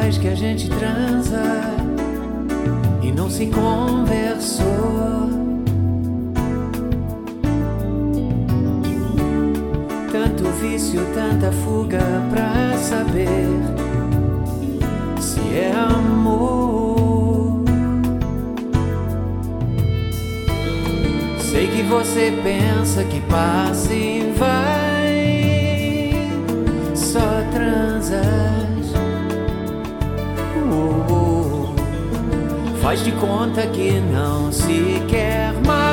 faz que a gente transa e não se conversou. Tanto vício, tanta fuga pra saber se é amor. Sei que você pensa que passa e vai, só transas. Faz de conta que não se quer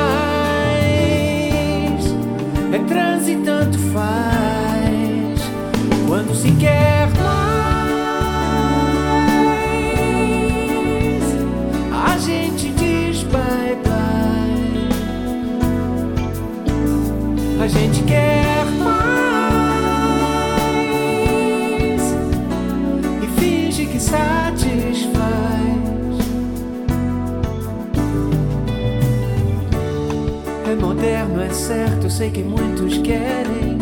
mais. É transe, tanto faz. Quando se quer mais, a gente diz bye bye. A gente quer mais e finge que satisfaz. É moderno, é certo, sei que muitos querem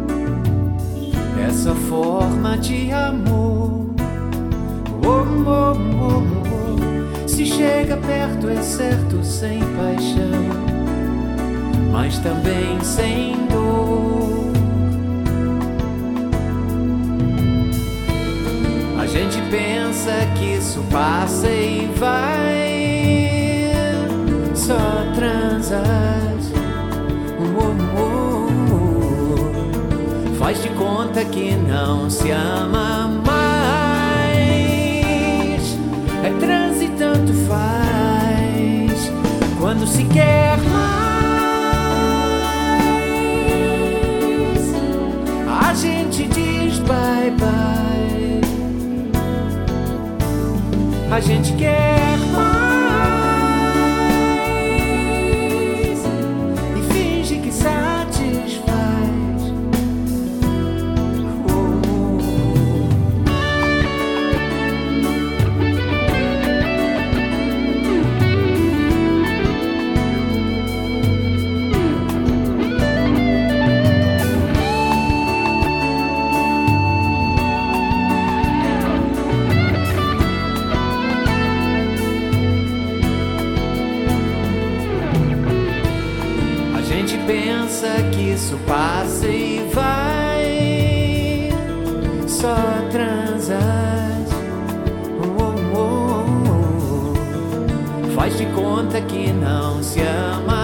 essa forma de amor. Oh, oh, oh, oh. Se chega perto, é certo, sem paixão, mas também sem dor. A gente pensa que isso passa e vai, só transas. Faz de conta que não se ama mais. É transe, tanto faz. Quando se quer mais, a gente diz bye bye. A gente quer mais e finge que satisfaz. Pensa que isso passa e vai, só transas. Oh, oh, oh. Faz de conta que não se ama